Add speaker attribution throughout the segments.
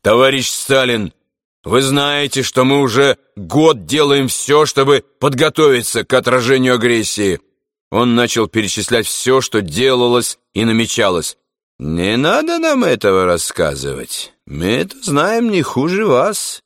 Speaker 1: Товарищ Сталин, вы знаете, что мы уже год делаем все, чтобы подготовиться к отражению агрессии». Он начал перечислять все, что делалось и намечалось. «Не надо нам этого рассказывать. Мы это знаем не хуже вас.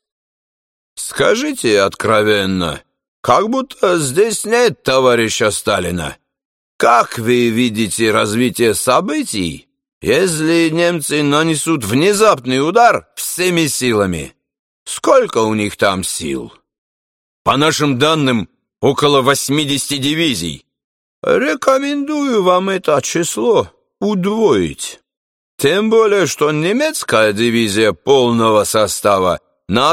Speaker 1: Скажите откровенно, как будто здесь нет товарища Сталина. Как вы видите развитие событий, если немцы нанесут внезапный удар всеми силами? Сколько у них там сил?» «По нашим данным, около 80 дивизий». «Рекомендую вам это число удвоить. Тем более, что немецкая дивизия полного состава на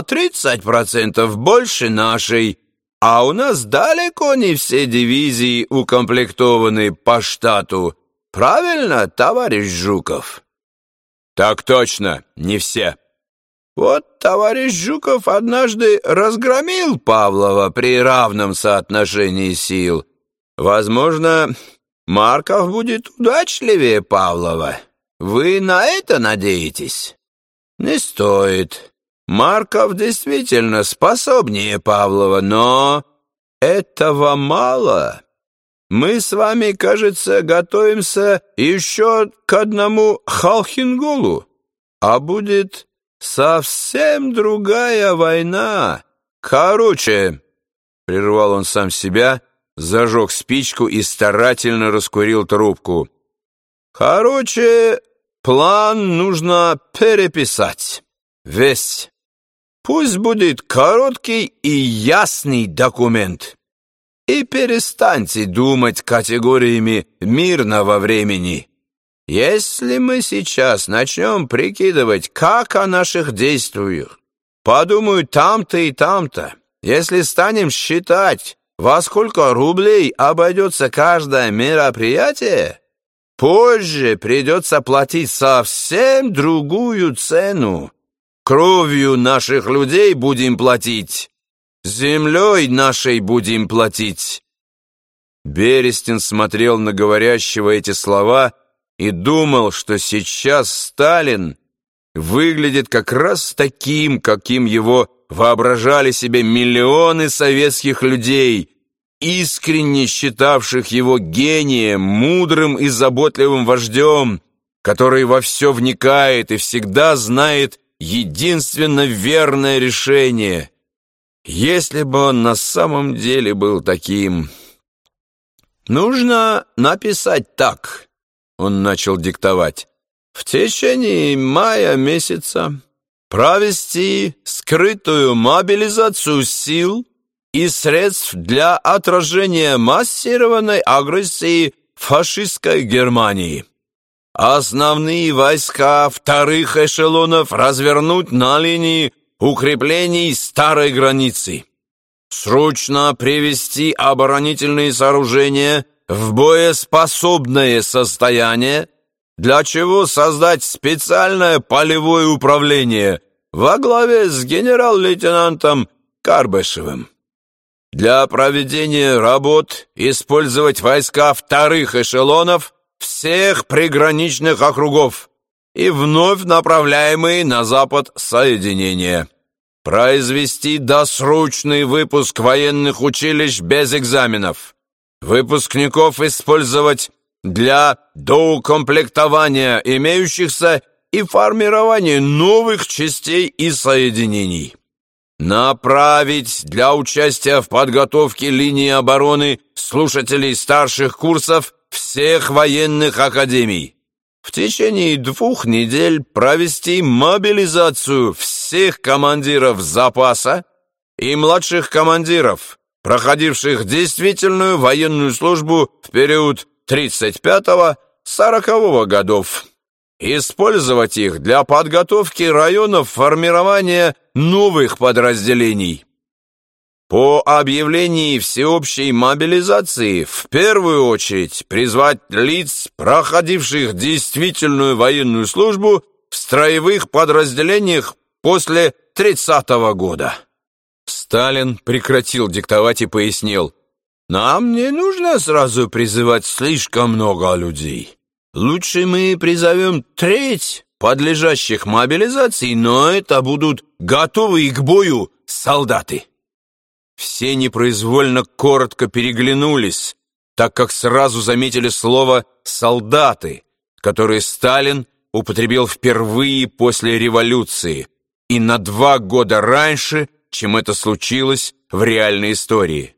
Speaker 1: 30% больше нашей, а у нас далеко не все дивизии укомплектованы по штату. Правильно, товарищ Жуков?» «Так точно, не все». «Вот товарищ Жуков однажды разгромил Павлова при равном соотношении сил. Возможно, Марков будет удачливее Павлова. Вы на это надеетесь?» «Не стоит. Марков действительно способнее Павлова, но этого мало. Мы с вами, кажется, готовимся еще к одному Халхинголу, а будет совсем другая война. Короче», — прервал он сам себя, зажег спичку и старательно раскурил трубку. «Короче, план нужно переписать. Весь. Пусть будет короткий и ясный документ. И перестаньте думать категориями мирного времени. Если мы сейчас начнем прикидывать, как о наших действиях, подумают там-то и там-то, если станем считать, во сколько рублей обойдется каждое мероприятие, позже придется платить совсем другую цену. Кровью наших людей будем платить, землей нашей будем платить». Берестин смотрел на говорящего эти слова и думал, что сейчас Сталин выглядит как раз таким, каким его воображали себе миллионы советских людей, искренне считавших его гением, мудрым и заботливым вождем, который во все вникает и всегда знает единственно верное решение. Если бы он на самом деле был таким... «Нужно написать так», — он начал диктовать, «в течение мая месяца провести скрытую мобилизацию сил и средств для отражения массированной агрессии фашистской Германии. Основные войска вторых эшелонов развернуть на линии укреплений старой границы. Срочно привести оборонительные сооружения в боеспособное состояние, для чего создать специальное полевое управление во главе с генерал-лейтенантом Карбышевым. Для проведения работ использовать войска вторых эшелонов всех приграничных округов и вновь направляемые на запад соединения. Произвести досрочный выпуск военных училищ без экзаменов. Выпускников использовать для доукомплектования имеющихся и формирования новых частей и соединений. Направить для участия в подготовке линии обороны слушателей старших курсов всех военных академий. В течение 2 недель провести мобилизацию всех командиров запаса и младших командиров, проходивших действительную военную службу в период 35-40 годов. Использовать их для подготовки районов формирования новых подразделений. По объявлении всеобщей мобилизации в первую очередь призвать лиц, проходивших действительную военную службу в строевых подразделениях после 30-го года. Сталин прекратил диктовать и пояснил: «Нам не нужно сразу призывать слишком много людей. Лучше мы призовем треть подлежащих мобилизации, но это будут готовые к бою солдаты. Все непроизвольно коротко переглянулись, так как сразу заметили слово «солдаты», которое Сталин употребил впервые после революции и на 2 года раньше, чем это случилось в реальной истории.